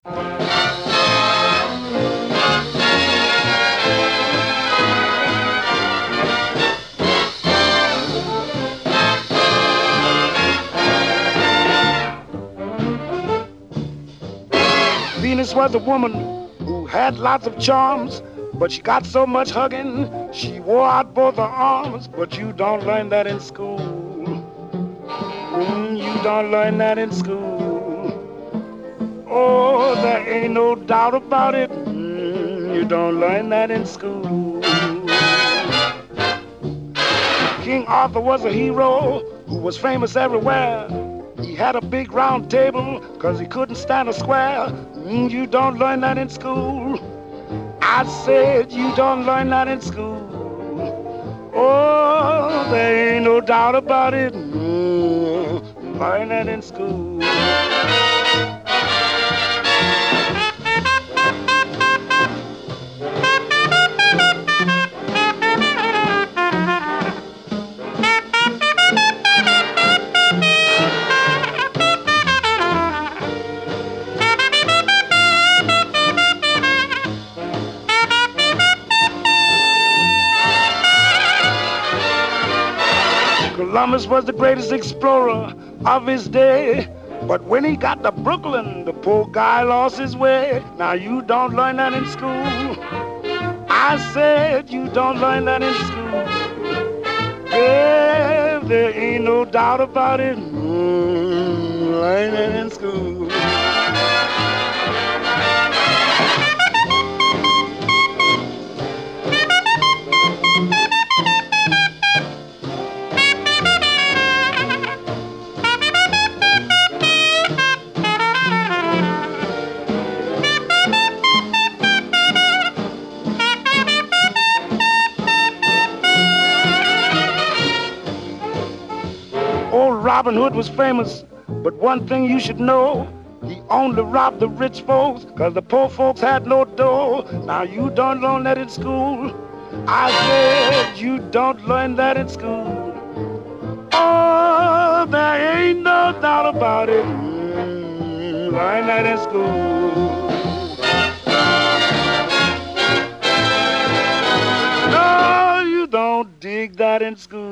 Venus was a woman who had lots of charms, but she got so much hugging, she wore out both her arms. But you don't learn that in school. You don't learn that in school. Oh, there ain't no doubt about it. You don't learn that in school. King Arthur was a hero who was famous everywhere. He had a big round table because he couldn't stand a square. You don't learn that in school. I said you don't learn that in school. Oh, there ain't no doubt about it. Learn that in school. Columbus was the greatest explorer of his day, but when he got to Brooklyn, the poor guy lost his way. Now you don't learn that in school. I said you don't learn that in school. Yeah, there ain't no doubt about it. Learn that in school. Robin Hood was famous, but one thing you should know, he only robbed the rich folks, cause the poor folks had no dough. Now you don't learn that in school. I said you don't learn that in school. Oh, there ain't no doubt about it. Learn that in school. No, you don't dig that in school.